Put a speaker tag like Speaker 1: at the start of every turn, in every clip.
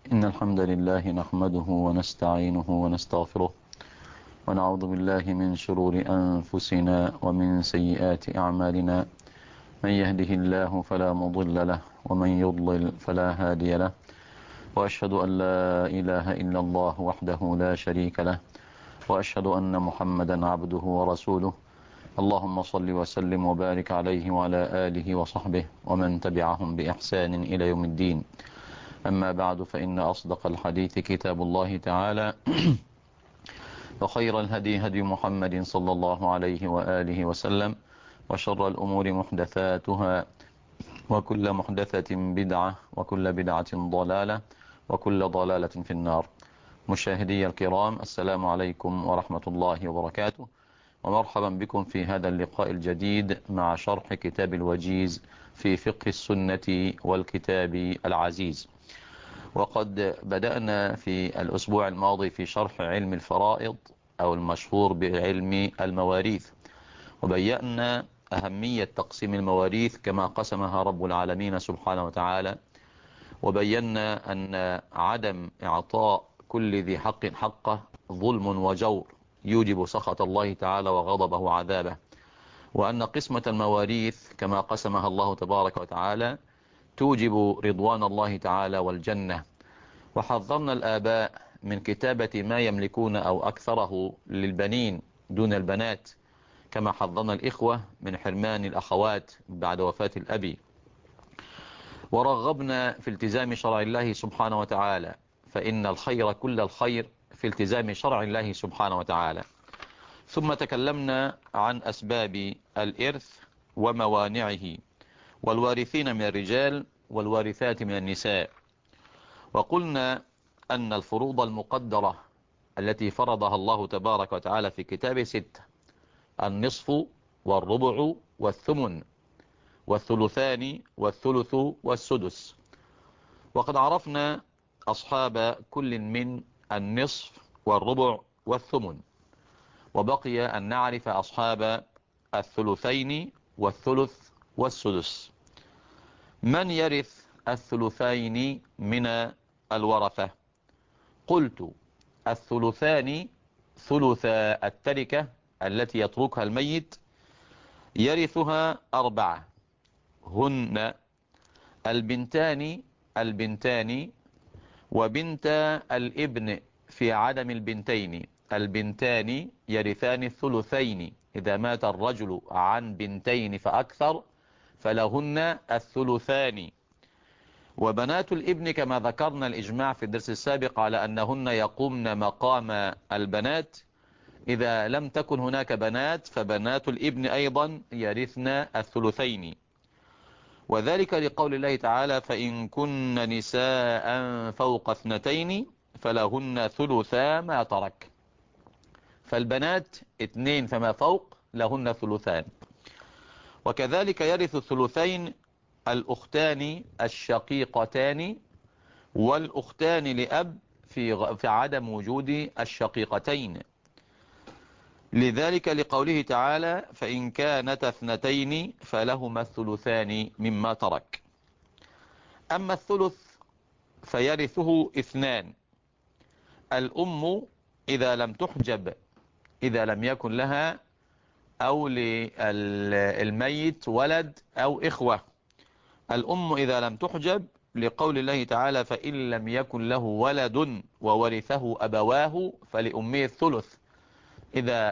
Speaker 1: إن الحمد لله نحمده ونستعينه ونستغفره ونعوذ بالله من شرور أنفسنا ومن سيئات أعمالنا. من يهده الله فلا مضل له ومن يضلل فلا هادي له، وأشهد أن لا إله إلا الله وحده لا شريك له، وأشهد أن محمدا عبده ورسوله. اللهم صل وسلم وبارك عليه وعلى آله وصحبه ومن تبعهم بإحسان إلى يوم الدين. أما بعد، فإن أصدق الحديث كتاب الله تعالى، وخير الهدي هدي محمد صلى الله عليه وآله وسلم، وشر الأمور محدثاتها، وكل محدثة بدعة، وكل بدعة ضلالة، وكل ضلالة في النار. مشاهدي الكرام، السلام عليكم ورحمة الله وبركاته، ومرحبا بكم في هذا اللقاء الجديد مع شرح كتاب الوجيز في فقه السنة والكتاب العزيز. وقد بدأنا في الأسبوع الماضي في شرح علم الفرائض أو المشهور بعلم المواريث، وبينا أهمية تقسيم المواريث كما قسمها رب العالمين سبحانه وتعالى، وبينا أن عدم إعطاء كل ذي حق حقه ظلم وجور يوجب سخط الله تعالى وغضبه وعذابه، وأن قسمة المواريث كما قسمها الله تبارك وتعالى توجب رضوان الله تعالى والجنة. وحذرنا الآباء من كتابة ما يملكون أو أكثره للبنين دون البنات، كما حذرنا الإخوة من حرمان الأخوات بعد وفاة الأب. ورغبنا في التزام شرع الله سبحانه وتعالى، فإن الخير كل الخير في التزام شرع الله سبحانه وتعالى. ثم تكلمنا عن أسباب الإرث وموانعه، والوارثين من الرجال والوارثات من النساء. وقلنا أن الفروض المقدرة التي فرضها الله تبارك وتعالى في كتابه 6: النصف والربع والثمن والثلثان والثلث والسدس. وقد عرفنا أصحاب كل من النصف والربع والثمن، وبقي أن نعرف أصحاب الثلثين والثلث والسدس. من يرث الثلثين من الورثة؟ قلت: الثلثان ثلثا التركة التي يتركها الميت، يرثها 4: هن البنتان وبنت الابن في عدم البنتين. البنتان يرثان الثلثين إذا مات الرجل عن بنتين فأكثر فلهن الثلثان. وبنات الابن كما ذكرنا الإجماع في الدرس السابق على أنهن يقومن مقام البنات، إذا لم تكن هناك بنات فبنات الابن أيضا يرثن الثلثين، وذلك لقول الله تعالى: فإن كن نساء فوق 2 فلهن ثلثا ما ترك. فالبنات 2 فما فوق لهن ثلثان. وكذلك يرث الثلثين الأختان الشقيقتان والأختان لأب في عدم وجود الشقيقتين، لذلك لقوله تعالى: فإن كانتا 2 فلهما الثلثان مما ترك. أما الثلث فيرثه 2: الأم إذا لم تحجب، إذا لم يكن لها أو للميت ولد أو إخوة. الأم إذا لم تحجب لقول الله تعالى: فإن لم يكن له ولد وورثه أبواه فلأمه الثلث. إذا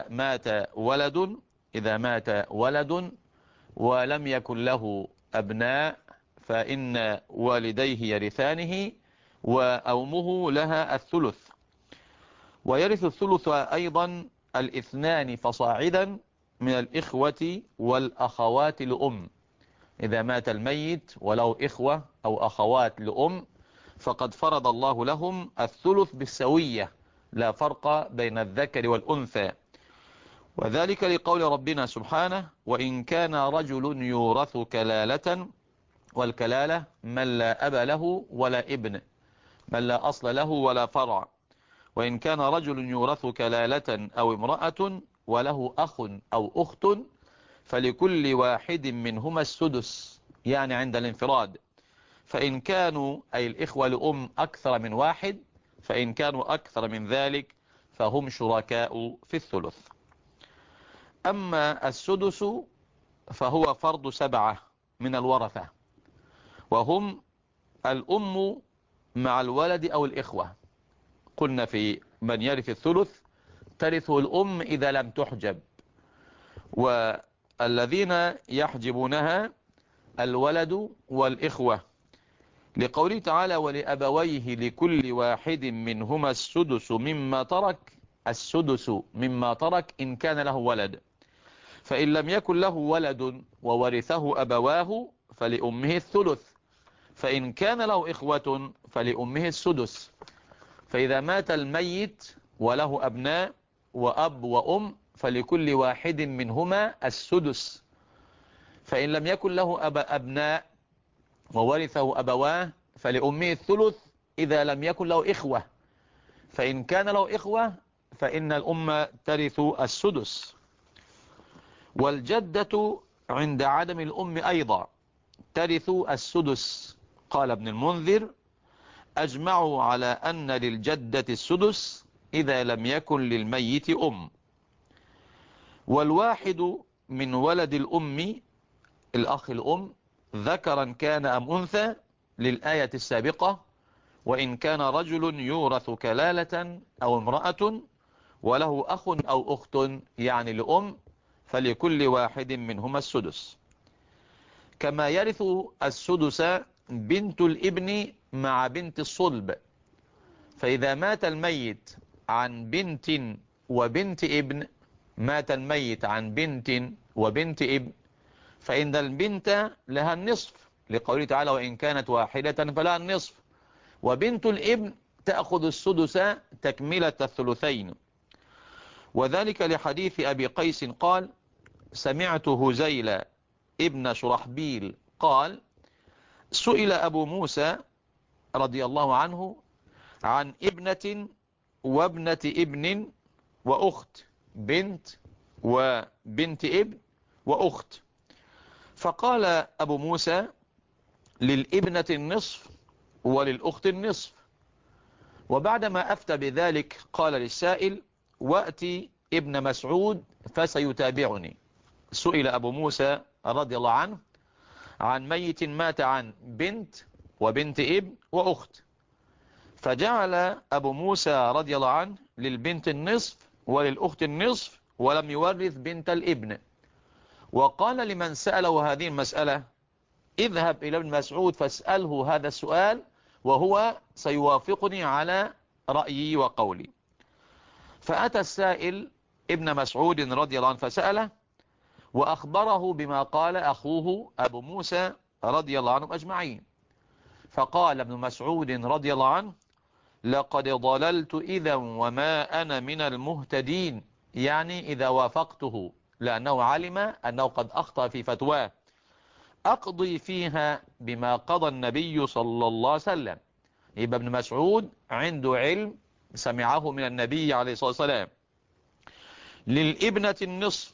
Speaker 1: مات ولد ولم يكن له أبناء فإن والديه يرثانه وأمه لها الثلث. ويرث الثلث أيضا 2 فصاعدا من الإخوة والأخوات لأم. إذا مات الميت ولو إخوة أو أخوات لأم فقد فرض الله لهم الثلث بالسوية، لا فرق بين الذكر والأنثى، وذلك لقول ربنا سبحانه: وإن كان رجل يورث كلالة، والكلالة من لا أب له ولا ابن، من لا أصل له ولا فرع. وإن كان رجل يورث كلالة أو امرأة وله أخ أو أخت فلكل واحد منهما السدس، يعني عند الانفراد. فإن كانوا أي الإخوة لأم أكثر من واحد، فإن كانوا أكثر من ذلك فهم شركاء في الثلث. أما السدس فهو فرض 7 من الورثة، وهم الأم مع الولد أو الإخوة. قلنا في من يرث الثلث ترثه الأم إذا لم تحجب، والذين يحجبونها الولد والإخوة، لقوله تعالى ولأبويه لكل واحد منهما السدس مما ترك. السدس مما ترك إن كان له ولد، فإن لم يكن له ولد وورثه أبواه فلأمه الثلث، فإن كان له إخوة فلأمه السدس. فإذا مات الميت وله أبناء وأب وأم فلكل واحد منهما السدس. فإن لم يكن له أبناء وورثه أبواه فلأمه الثلث إذا لم يكن له إخوة، فإن كان له إخوة فإن الأم ترث السدس. والجدة عند عدم الأم أيضا ترث السدس. قال ابن المنذر أجمعوا على أن للجدة السدس إذا لم يكن للميت أم. والواحد من ولد الأم الأخ الأم ذكرا كان أم أنثى للآية السابقة، وإن كان رجل يورث كلالة أو امرأة وله أخ أو أخت يعني لأم فلكل واحد منهما السدس. كما يرث السدس بنت الابن مع بنت الصلب. فإذا مات الميت عن بنت وبنت ابن، مات الميت عن بنت وبنت ابن، فإن البنت لها النصف لقوله تعالى وإن كانت واحدة فلها النصف، وبنت الابن تأخذ السدس تكملة الثلثين. وذلك لحديث أبي قيس قال سمعت هزيل ابن شرحبيل قال سئل أبو موسى رضي الله عنه عن ابنة وابنة ابن وأخت، بنت وبنت ابن وأخت، فقال أبو موسى للابنة النصف وللأخت النصف. وبعدما أفتى بذلك قال للسائل وأتي ابن مسعود فسيتابعني. سئل أبو موسى رضي الله عنه عن ميت مات عن بنت وبنت ابن وأخت، فجعل أبو موسى رضي الله عنه للبنت النصف وللأخت النصف ولم يورث بنت الابن. وقال لمن سأله هذه المسألة اذهب إلى ابن مسعود فاسأله هذا السؤال وهو سيوافقني على رأيي وقولي. فأتى السائل ابن مسعود رضي الله عنه فسأله وأخبره بما قال أخوه أبو موسى رضي الله عنهم أجمعين. فقال ابن مسعود رضي الله عنه لقد ضللت إذا وما أنا من المهتدين، يعني إذا وافقته لأنه علم أنه قد أخطأ في فتواه، أقضي فيها بما قضى النبي صلى الله عليه وسلم. يبقى ابن مسعود عنده علم سمعه من النبي عليه الصلاة والسلام. للابنة النصف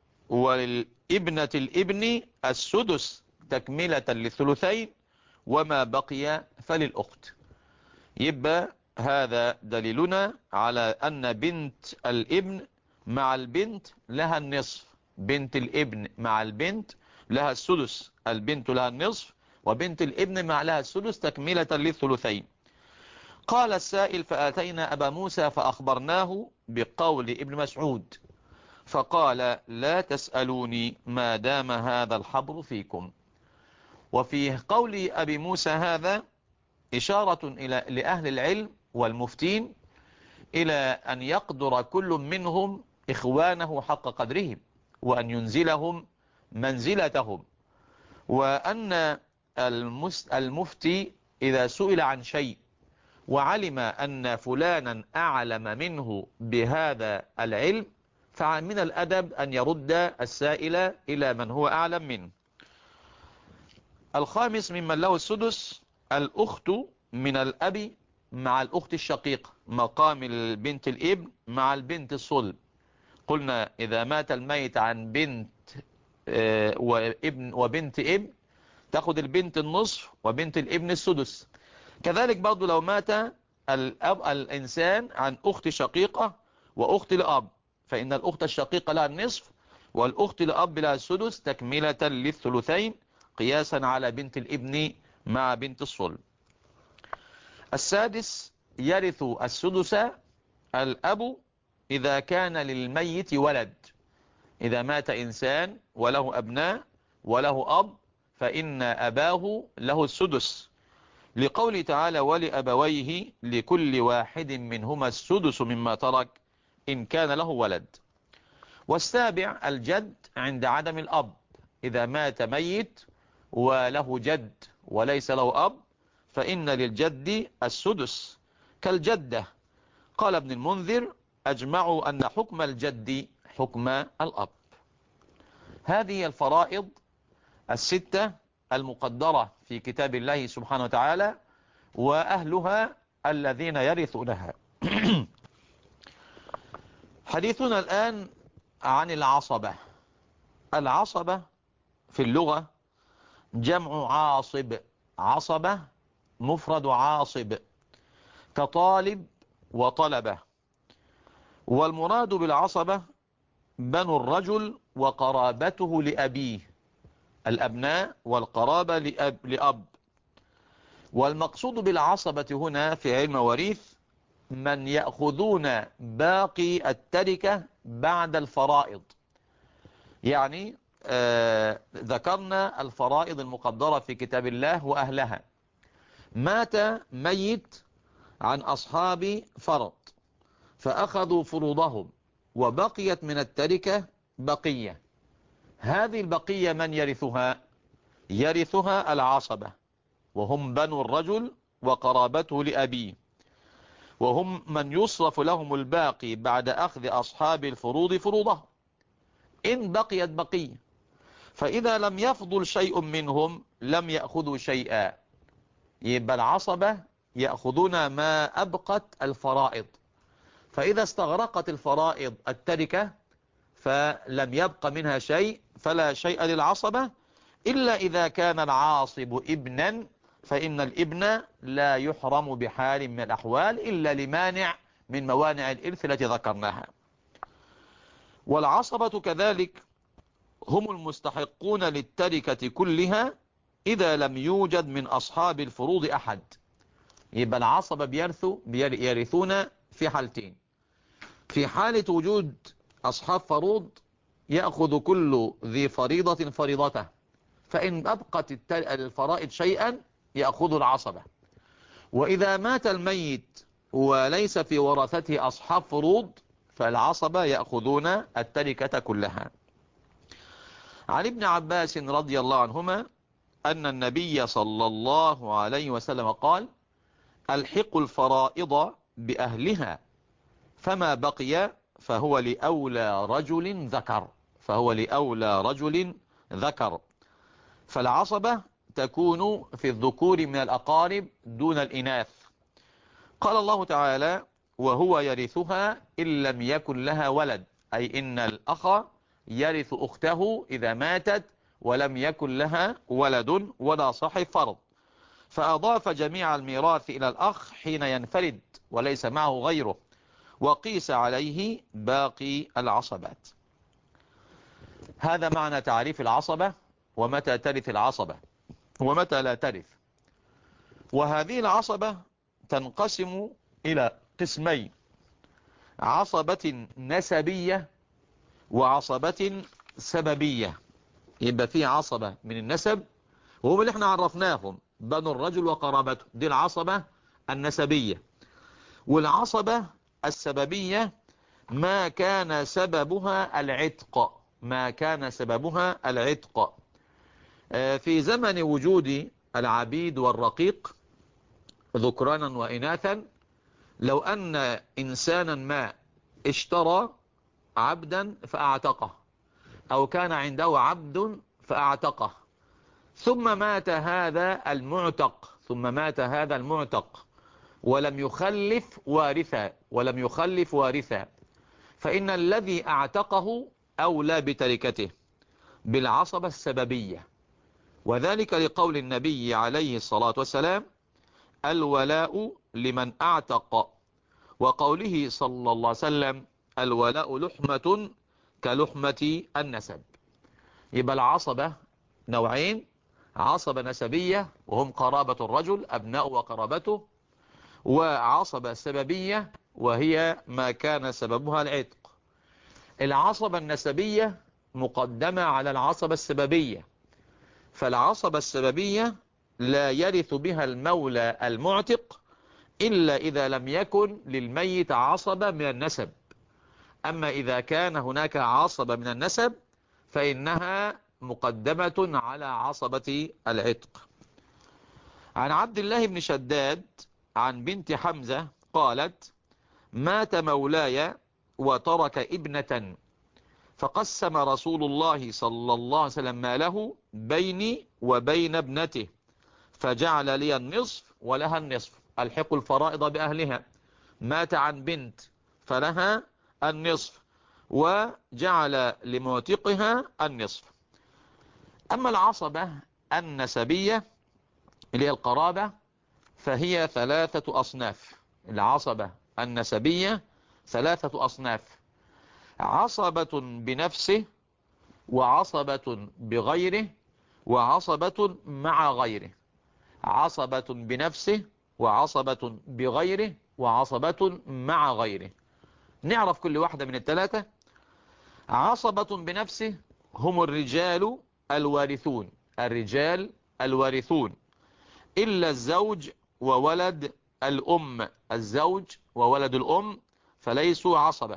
Speaker 1: وللابنة الابن السدس تكملة للثلثين، وما بقي فللأخت. يبقى هذا دليلنا على أن بنت الابن مع البنت لها النصف، بنت الابن مع البنت لها السدس، البنت لها النصف وبنت الابن مع لها السدس تكملة للثلثين. قال السائل فأتينا أبا موسى فأخبرناه بقول ابن مسعود فقال لا تسألوني ما دام هذا الحبر فيكم. وفي قول أبي موسى هذا إشارة لأهل العلم والمفتين إلى أن يقدر كل منهم إخوانه حق قدرهم وأن ينزلهم منزلتهم، وأن المفتي إذا سئل عن شيء وعلم أن فلانا أعلم منه بهذا العلم فمن الأدب أن يرد السائل إلى من هو أعلم منه. الخامس ممن له السدس الأخت من الأب مع الأخت الشقيق، مقام البنت الابن مع البنت الصلب. قلنا إذا مات الميت عن بنت وابن وبنت ابن تاخد البنت النصف وبنت الابن السدس. كذلك برضو لو مات الإنسان عن أخت شقيقة وأخت لأب، فإن الأخت الشقيقة لها النصف والأخت لأب لها السدس تكملة للثلثين قياسا على بنت الابن مع بنت الصلب. السادس يرث السدس الأب إذا كان للميت ولد. إذا مات إنسان وله أبناء وله أب فإن أباه له السدس، لقوله تعالى ولأبويه لكل واحد منهما السدس مما ترك إن كان له ولد. والسابع الجد عند عدم الأب، إذا مات ميت وله جد وليس له أب فإن للجد السدس كالجدة. قال ابن المنذر أجمعوا أن حكم الجد حكم الأب. هذه الفرائض الستة المقدرة في كتاب الله سبحانه وتعالى، وأهلها الذين يرثونها. حديثنا الآن عن العصبة. العصبة في اللغة جمع عاصب، عصبة مفرد عاصب كطالب وطلبة. والمراد بالعصبة بنو الرجل وقرابته لأبيه، الأبناء والقرابة لأب. والمقصود بالعصبة هنا في علم المواريث من يأخذون باقي التركة بعد الفرائض. يعني ذكرنا الفرائض المقدرة في كتاب الله وأهلها. مات ميت عن أصحاب فرض فأخذوا فروضهم وبقيت من التركة بقية. هذه البقية من يرثها؟ يرثها العصبة، وهم بنو الرجل وقرابته لأبيه، وهم من يصرف لهم الباقي بعد أخذ أصحاب الفروض فروضهم إن بقيت بقية. فإذا لم يفضل شيء منهم لم يأخذوا شيئا، يبقى العصبة يأخذون ما أبقت الفرائض. فإذا استغرقت الفرائض التركة فلم يبق منها شيء فلا شيء للعصبة، إلا إذا كان العاصب ابنا، فإن الابن لا يحرم بحال من الأحوال إلا لمانع من موانع الإرث التي ذكرناها. والعصبة كذلك هم المستحقون للتركة كلها إذا لم يوجد من أصحاب الفروض أحد. يبقى العصبة يرثون في حالتين: في حالة وجود أصحاب فروض يأخذ كل ذي فريضة فريضته، فإن أبقت الفرائض شيئا يأخذ العصبة. وإذا مات الميت وليس في ورثته أصحاب فروض فالعصبة يأخذون التركة كلها. عن ابن عباس رضي الله عنهما أن النبي صلى الله عليه وسلم قال: ألحقوا الفرائض بأهلها فما بقي فهو لأولى رجل ذكر، فهو لأولى رجل ذكر. فالعصبة تكون في الذكور من الأقارب دون الإناث. قال الله تعالى: وهو يرثها إن لم يكن لها ولد، أي إن الأخ يرث أخته إذا ماتت ولم يكن لها ولد ولا صاحب فرض. فأضاف جميع الميراث إلى الأخ حين ينفرد وليس معه غيره، وقيس عليه باقي العصبات. هذا معنى تعريف العصبة، ومتى ترث العصبة ومتى لا ترث. وهذه العصبة تنقسم إلى قسمين: عصبة نسبية وعصبة سببية. يبقى في عصبة من النسب وهم اللي احنا عرفناهم بنو الرجل وقرابته، دي العصبة النسبية. والعصبة السببية ما كان سببها العتق، ما كان سببها العتق. في زمن وجود العبيد والرقيق ذكرانا وإناثا، لو أن إنسانا ما اشترى عبدا فأعتقه، أو كان عنده عبد فأعتقه، ثم مات هذا المعتق ولم يخلف وارثا، فإن الذي أعتقه أولى بتركته بالعصبة السببية. وذلك لقول النبي عليه الصلاة والسلام: الولاء لمن اعتق، وقوله صلى الله عليه وسلم: الولاء لحمة كلحمة النسب. يبقى العصبة نوعين: عصبة نسبية وهم قرابة الرجل أبناء وقرابته، وعصبة سببية وهي ما كان سببها العتق. العصبة النسبية مقدمة على العصبة السببية، فالعصبة السببية لا يرث بها المولى المعتق إلا إذا لم يكن للميت عصبة من النسب. أما إذا كان هناك عصبة من النسب فإنها مقدمة على عصبة العتق. عن عبد الله بن شداد عن بنت حمزة قالت: مات مولاي وترك ابنة، فقسم رسول الله صلى الله عليه وسلم ماله بيني وبين ابنته، فجعل لي النصف ولها النصف. الحق الفرائض بأهلها. مات عن بنت فلها النصف، وجعل لمعتقها النصف. أما العصبة النسبية اللي هي القرابة فهي ثلاثة أصناف. العصبة النسبية ثلاثة أصناف: عصبة بنفسه، وعصبة بغيره، وعصبة مع غيره. عصبة بنفسه، وعصبة بغيره، وعصبة مع غيره. نعرف كل واحدة من الثلاثة. عصبة بنفسه هم الرجال الوارثون، الرجال الوارثون إلا الزوج وولد الأم. الزوج وولد الأم فليسوا عصبة.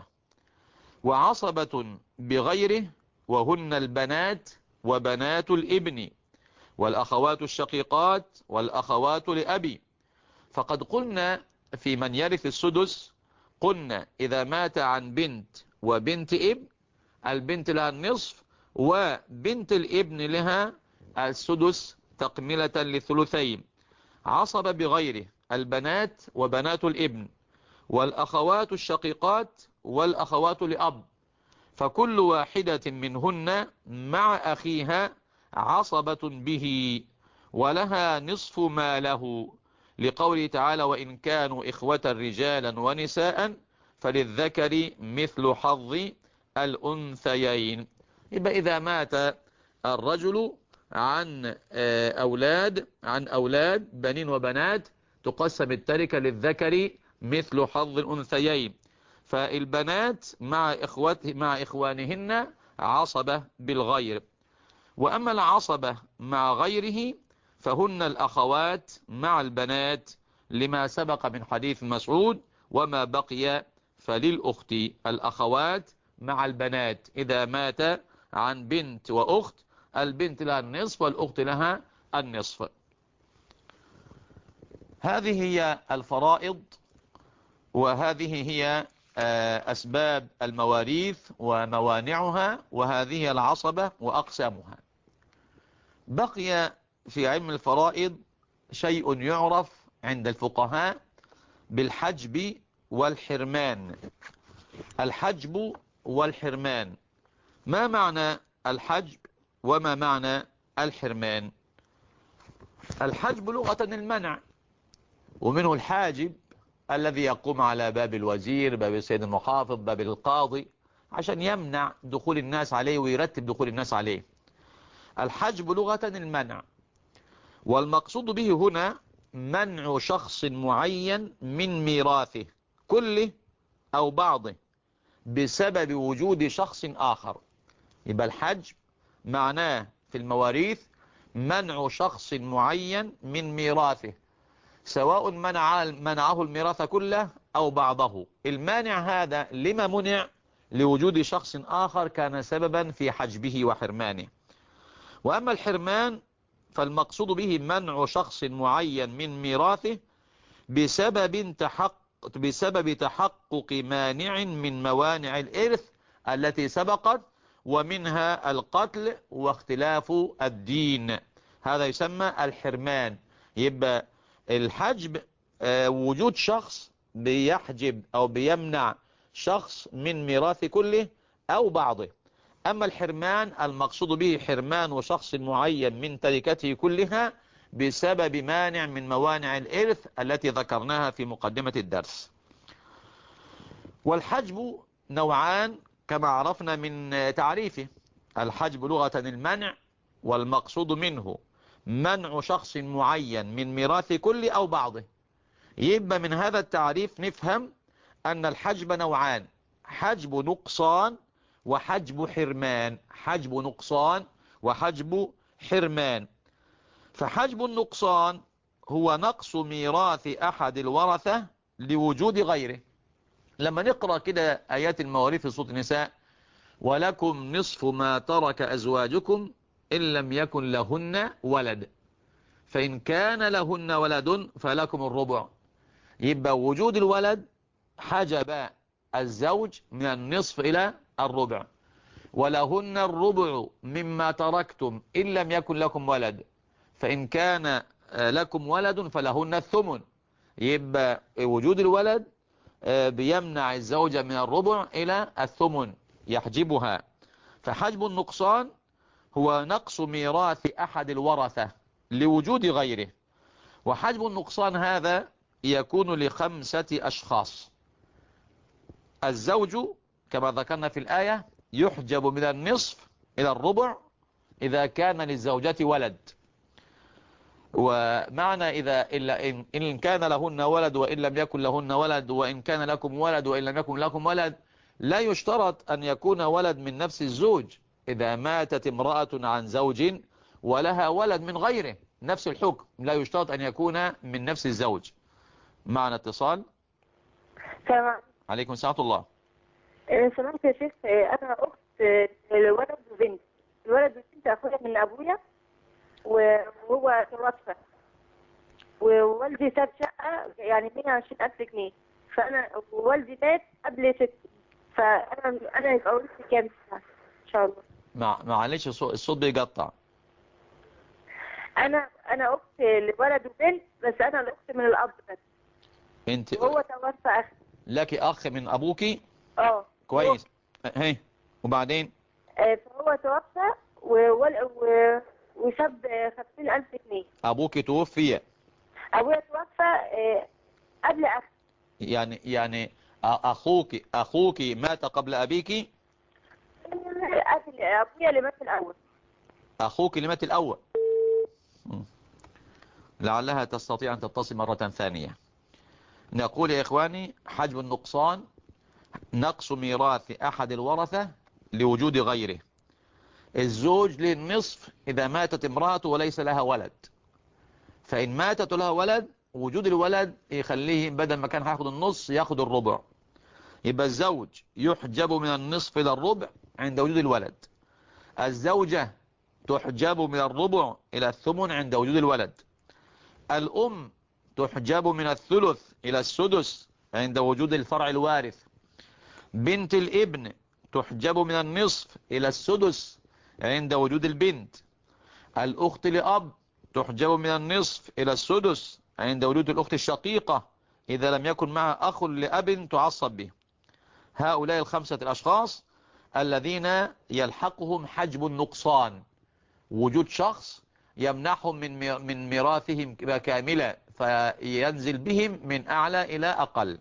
Speaker 1: وعصبة بغيره وهن البنات وبنات الابن، والأخوات الشقيقات، والأخوات لأبي. فقد قلنا في من يرث السدس، قلنا إذا مات عن بنت وبنت ابن، البنت لها النصف وبنت الابن لها السدس تكملة للثلثين. عصب بغيره البنات وبنات الابن، والأخوات الشقيقات، والأخوات لأب، فكل واحدة منهن مع أخيها عصبة به، ولها نصف ما له، لقوله تعالى: وإن كانوا إخوة رجالا ونساء فللذكر مثل حظ الأنثيين. يبقى إذا مات الرجل عن أولاد بنين وبنات تقسم التركة للذكر مثل حظ الأنثيين. فالبنات مع إخوانهن عصبة بالغير. وأما العصبة مع غيره فهن الأخوات مع البنات، لما سبق من حديث مسعود: وما بقي فللأخت. الأخوات مع البنات إذا مات عن بنت وأخت، البنت لها النصف والأخت لها النصف. هذه هي الفرائض، وهذه هي أسباب المواريث وموانعها، وهذه العصبة وأقسامها. بقي في علم الفرائض شيء يعرف عند الفقهاء بالحجب والحرمان. الحجب والحرمان، ما معنى الحجب وما معنى الحرمان؟ الحجب لغة المنع، ومنه الحاجب الذي يقوم على باب الوزير، باب السيد المحافظ، باب القاضي، عشان يمنع دخول الناس عليه ويرتب دخول الناس عليه. الحجب لغة المنع، والمقصود به هنا منع شخص معين من ميراثه كله أو بعضه بسبب وجود شخص آخر. يبقى الحجب معناه في المواريث منع شخص معين من ميراثه، سواء منعه الميراث كله أو بعضه. المانع هذا لما منع؟ لوجود شخص آخر كان سببا في حجبه وحرمانه. وأما الحرمان فالمقصود به منع شخص معين من ميراثه بسبب تحقق مانع من موانع الإرث التي سبقت، ومنها القتل واختلاف الدين. هذا يسمى الحرمان. يبقى الحجب وجود شخص بيحجب أو بيمنع شخص من ميراث كله أو بعضه. أما الحرمان المقصود به حرمان شخص معين من تركته كلها بسبب مانع من موانع الإرث التي ذكرناها في مقدمة الدرس. والحجب نوعان كما عرفنا من تعريفه. الحجب لغة المنع، والمقصود منه منع شخص معين من ميراث كل أو بعضه. يبقى من هذا التعريف نفهم أن الحجب نوعان: حجب نقصان وحجب حرمان. حجب نقصان وحجب حرمان. فحجب النقصان هو نقص ميراث أحد الورثة لوجود غيره. لما نقرأ كده آيات المواريث في سورة النساء: ولكم نصف ما ترك أزواجكم إن لم يكن لهن ولد فإن كان لهن ولد فلكم الربع. يبقى وجود الولد حجب الزوج من النصف إلى الربع. ولهن الربع مما تركتم إن لم يكن لكم ولد فإن كان لكم ولد فلهن الثمن. يبقى وجود الولد بيمنع الزوجة من الربع إلى الثمن، يحجبها. فحجب النقصان هو نقص ميراث أحد الورثة لوجود غيره. وحجب النقصان هذا يكون ل5 أشخاص. الزوج كما ذكرنا في الآية يحجب من النصف إلى الربع إذا كان للزوجة ولد. ومعنى إلا إن كان لهن ولد وإن لم يكن لهن ولد، وإن كان لكم ولد وإن لم يكن لكم ولد، لا يشترط أن يكون ولد من نفس الزوج. إذا ماتت امرأة عن زوج ولها ولد من غيره نفس الحكم، لا يشترط أن يكون من نفس الزوج. معنا اتصال.
Speaker 2: تمام.
Speaker 1: عليكم السلام ورحمة الله.
Speaker 2: سمعت يا شيخ، انا اخت الولد وبنت. الولد والبنت اخويا من ابويا وهو توفى، ووالدي ساب شقه يعني 120,000 جنيه، فانا ووالدي مات قبل 6، فانا يبقى ورثتي كام سنه ان شاء الله؟
Speaker 1: معلش الصوت بيقطع.
Speaker 2: انا اخت لولد وبنت، بس انا الاخت من الاب بس.
Speaker 1: انت
Speaker 2: وهو توفى اخي.
Speaker 1: لك اخ من ابوكي؟
Speaker 2: اه
Speaker 1: كويس. هي وبعدين؟
Speaker 2: فهو توفى وساب 50,000 جنيه.
Speaker 1: ابوكي توفي؟
Speaker 2: ابويا توفى قبل اخي.
Speaker 1: يعني اخوك مات قبل ابيك؟
Speaker 2: ابويا اللي مات الاول.
Speaker 1: اخوك اللي مات الاول. لعلها تستطيع ان تتصل مرة ثانية. نقول يا اخواني: حجب النقصان نقص ميراث احد الورثة لوجود غيره. الزوج للنصف اذا ماتت امرأته وليس لها ولد. فان ماتت لها ولد، وجود الولد يخليه بدل ما كان هياخد النص ياخد الربع. يبقى الزوج يحجب من النصف إلى الربع عند وجود الولد. الزوجة تحجب من الربع إلى الثمن عند وجود الولد. الأم تحجب من الثلث إلى السدس عند وجود الفرع الوارث. بنت الابن تحجب من النصف إلى السدس عند وجود البنت. الأخت لأب تحجب من النصف إلى السدس عند وجود الأخت الشقيقة إذا لم يكن معها أخ لأب تعصب به. هؤلاء ال5 الأشخاص الذين يلحقهم حجب النقصان، وجود شخص يمنحهم من ميراثهم كاملة، فينزل بهم من أعلى إلى أقل.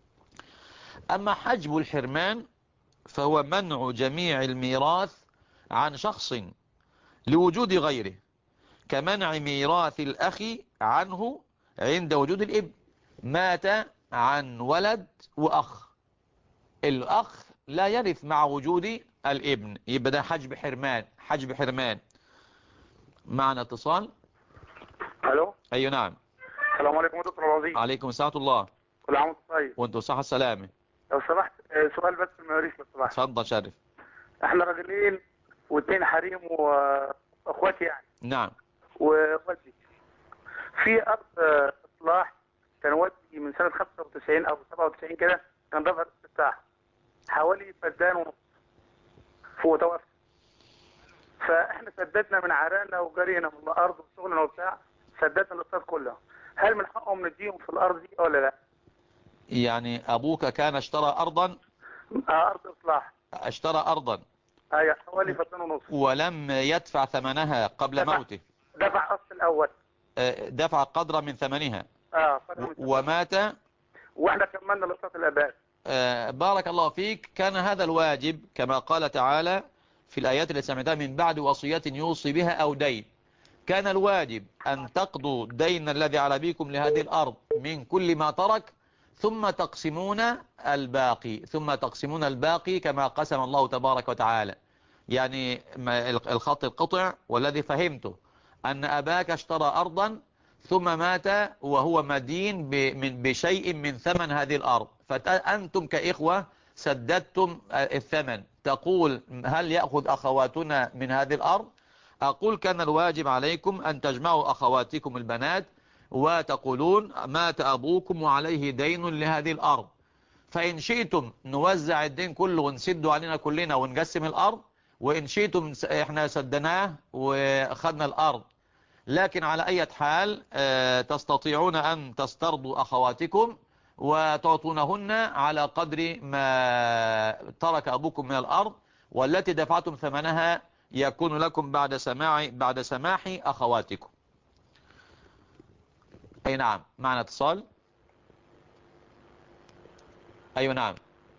Speaker 1: أما حجب الحرمان فهو منع جميع الميراث عن شخص لوجود غيره، كمنع ميراث الأخ عنه عند وجود الابن. مات عن ولد وأخ، الأخ لا يرث مع وجود الابن، يبقى ده حجب حرمان. حجب حرمان. معنا اتصال.
Speaker 3: الو.
Speaker 1: ايوه نعم.
Speaker 3: السلام عليكم يا دكتور العظيم.
Speaker 1: عليكم السلام ورحمة الله.
Speaker 3: كل عام وانت طيب.
Speaker 1: وانتم صحة السلامة.
Speaker 3: لو سمحت سؤال بس في المواريث لو سمحت.
Speaker 1: اتفضل شرف.
Speaker 3: احنا راجلين واثنين حريم واخواتي يعني.
Speaker 1: نعم.
Speaker 3: ووالدي في ارض اصلاح كان والدي من سنه 95 او 97 كده، كان دفع بتاعها حوالي فدان ونص، هو توفى. فاحنا سددنا من عرقنا وجرينا من الارض وشغلنا وبتاع، سددنا الاقساط كلها. هل من حقهم نديهم في الارض دي ولا لا؟
Speaker 1: يعني ابوك كان اشترى ارضا؟
Speaker 3: ارض اصلاح.
Speaker 1: اشترى ارضا
Speaker 3: ايوه حوالي فدان ونص.
Speaker 1: ولم يدفع ثمنها قبل موته.
Speaker 3: دفع اصل الاول.
Speaker 1: دفع قدر من ثمنها.
Speaker 3: قدر من ثمنها.
Speaker 1: ومات.
Speaker 3: واحنا كملنا لقطة الاباء.
Speaker 1: بارك الله فيك. كان هذا الواجب كما قال تعالى في الآيات التي سمعتها: من بعد وصية يوصي بها أو دين. كان الواجب أن تقضوا الدين الذي على بكم لهذه الأرض من كل ما ترك، ثم تقسمون الباقي كما قسم الله تبارك وتعالى. يعني الخط القطع والذي فهمته أن أباك اشترى أرضا ثم مات وهو مدين بشيء من ثمن هذه الأرض، فأنتم كإخوة سددتم الثمن. تقول: هل يأخذ أخواتنا من هذه الأرض؟ أقول: كان الواجب عليكم أن تجمعوا أخواتكم البنات وتقولون: مات أبوكم وعليه دين لهذه الأرض، فإن شئتم نوزع الدين كله ونسد علينا كلنا ونقسم الأرض، وإن شئتم إحنا سدناه وأخذنا الأرض. لكن على أي حال تستطيعون أن تسترضوا أخواتكم وتعطونهن على قدر ما ترك أبوكم من الأرض، والتي دفعتم ثمنها يكون لكم بعد سماح أخواتكم. أي نعم. معنا اتصال. أيوة نعم.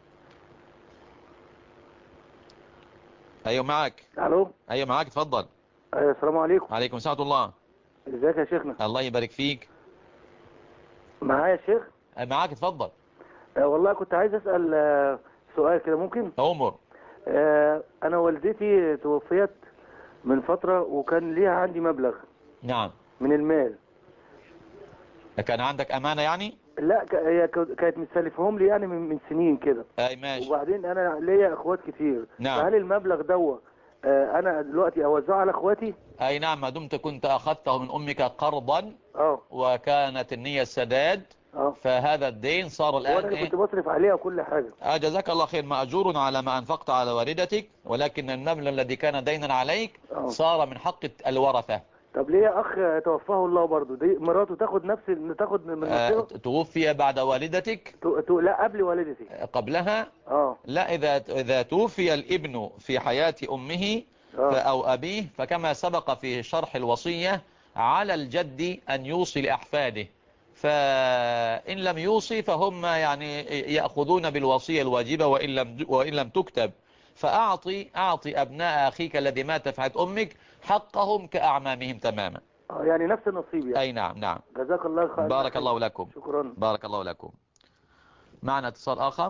Speaker 1: أيوة معك.
Speaker 3: الو.
Speaker 1: أيوة معك، تفضل.
Speaker 3: السلام عليكم.
Speaker 1: عليكم السلام الله.
Speaker 3: ازيك يا شيخنا؟
Speaker 1: الله يبارك فيك.
Speaker 3: معايا يا شيخ؟
Speaker 1: معك، تفضل.
Speaker 3: والله كنت عايز اسال سؤال كده، ممكن؟
Speaker 1: أمر.
Speaker 3: انا والدتي توفيت من فترة وكان ليها عندي مبلغ
Speaker 1: نعم.
Speaker 3: من المال.
Speaker 1: كان عندك أمانة يعني؟
Speaker 3: لا هي كانت متسلفهم لي يعني من سنين كده.
Speaker 1: أي ماشي.
Speaker 3: وبعدين انا ليا اخوات كتير.
Speaker 1: نعم.
Speaker 3: فهل المبلغ دوت انا دلوقتي اوزعه على اخواتي؟
Speaker 1: أي نعم، ما دمت كنت أخذته من أمك قرضا وكانت النية السداد، فهذا الدين صار الآن
Speaker 3: وانا اللي كنت بصرف عليها وكل حاجة.
Speaker 1: جزاك الله خير، مأجور على ما أنفقت على والدتك، ولكن المبلغ الذي كان دينا عليك صار من حق الورثة.
Speaker 3: طب ليه اخ توفاه الله برضو، دي مراته تاخد من نصيبها؟
Speaker 1: توفي بعد والدتك؟
Speaker 3: لا قبل والدتي.
Speaker 1: قبلها؟ لا، إذا توفي الابن في حياة أمه أو أبيه، فكما سبق في شرح الوصية على الجد أن يوصي لأحفاده، فإن لم يوصي فهم يعني يأخذون بالوصية الواجبة وإن لم تكتب. فأعطي أبناء أخيك الذي مات في حياة أمك حقهم كأعمامهم تماما.
Speaker 3: يعني نفس النصيب يعني.
Speaker 1: أي نعم نعم.
Speaker 3: جزاك الله خير.
Speaker 1: بارك الله لكم.
Speaker 3: شكرا.
Speaker 1: بارك الله لكم. معنا اتصال آخر.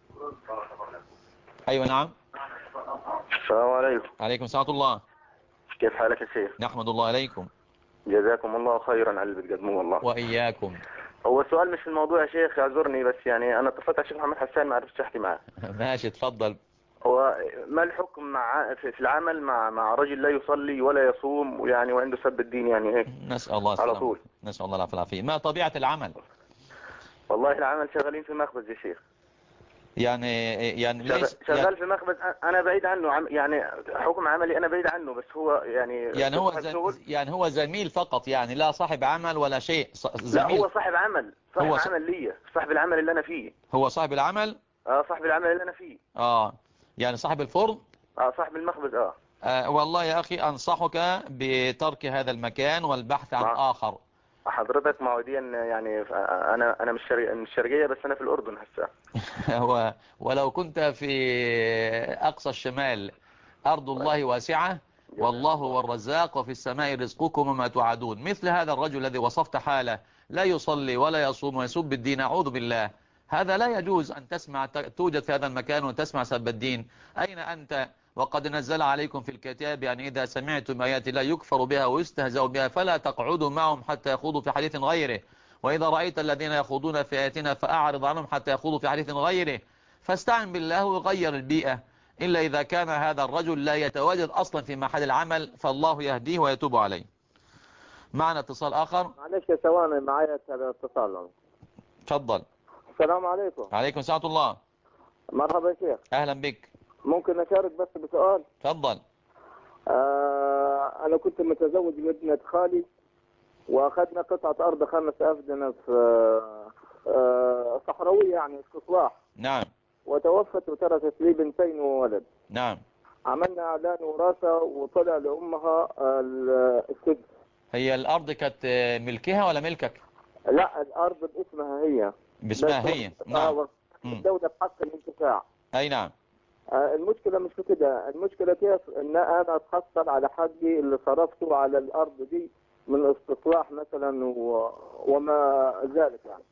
Speaker 1: أيوة نعم.
Speaker 4: السلام عليكم.
Speaker 1: عليكم السلام الله.
Speaker 4: كيف حالك يا شيخ؟
Speaker 1: نحمد الله عليكم.
Speaker 4: جزاكم الله خيرا على اللي بتقدموه والله.
Speaker 1: وإياكم.
Speaker 4: هو السؤال مش في الموضوع يا شيخ، اعذرني، بس يعني انا اتصلت على الشيخ محمد حسان ما عرفتش احكي معاه.
Speaker 1: ماشي تفضل.
Speaker 4: هو ما الحكم في العمل مع رجل لا يصلي ولا يصوم يعني وعنده سب الدين يعني هيك؟
Speaker 1: نسأل الله
Speaker 4: على طول.
Speaker 1: نسأل الله العافية والعافية. ما طبيعة العمل؟
Speaker 4: والله العمل شغالين في مخبز يا شيخ.
Speaker 1: يعني ليش
Speaker 4: شغال في مخبز، انا بعيد عنه، يعني حكم عملي انا بعيد عنه، بس هو
Speaker 1: يعني هو زميل فقط، يعني لا صاحب عمل ولا شيء.
Speaker 4: زميل. لا هو صاحب عمل، عمل ليا، صاحب العمل اللي انا فيه.
Speaker 1: هو صاحب العمل؟
Speaker 4: صاحب العمل اللي انا فيه.
Speaker 1: يعني صاحب الفرن؟
Speaker 4: صاحب المخبز.
Speaker 1: والله يا أخي أنصحك بترك هذا المكان والبحث عن آخر.
Speaker 4: حضرتك معوديا يعني أنا مش الشرقية، بس أنا في الأردن هسه.
Speaker 1: ولو كنت في أقصى الشمال أرض الله واسعة، والله هو الرزاق وفي السماء رزقكم وما توعدون. مثل هذا الرجل الذي وصفت حاله لا يصلي ولا يصوم ويسب الدين، أعوذ بالله، هذا لا يجوز أن توجد في هذا المكان وتسمع سب الدين. أين أنت؟ وقد نزل عليكم في الكتاب يعني إذا سمعتم آيات لا يكفر بها ويستهزأ بها فلا تقعدوا معهم حتى يخوضوا في حديث غيره، وإذا رأيت الذين يخوضون في آياتنا فأعرض عنهم حتى يخوضوا في حديث غيره. فاستعن بالله وغير البيئة، إلا إذا كان هذا الرجل لا يتواجد أصلا في محل العمل، فالله يهديه ويتوب عليه. معنا اتصال آخر.
Speaker 5: معلش يا ثواني، معايا اتصال.
Speaker 1: تفضل.
Speaker 5: السلام عليكم.
Speaker 1: عليكم السلام الله.
Speaker 5: مرحبا يا شيخ.
Speaker 1: أهلا بك.
Speaker 5: ممكن أشارك بس بسؤال؟
Speaker 1: تفضل.
Speaker 5: أنا كنت متزوج من ابنة خالي، وأخذنا قطعة أرض 5 أفدنة في صحراوية يعني استصلاح.
Speaker 1: نعم.
Speaker 5: وتوفت وتركت لي بنتين وولد.
Speaker 1: نعم.
Speaker 5: عملنا اعلان وراثه وطلع لامها السدس.
Speaker 1: هي الأرض كانت ملكها ولا ملكك؟
Speaker 5: لا، الارض باسمها هي.
Speaker 1: باسمها هي، نعم.
Speaker 5: الدوله بحق الانتفاع.
Speaker 1: أي نعم.
Speaker 5: المشكله مش في كده، المشكله كيف ان انا اتحصل على حقي اللي صرفته على الارض دي من استصلاح مثلا وما ذلك يعني.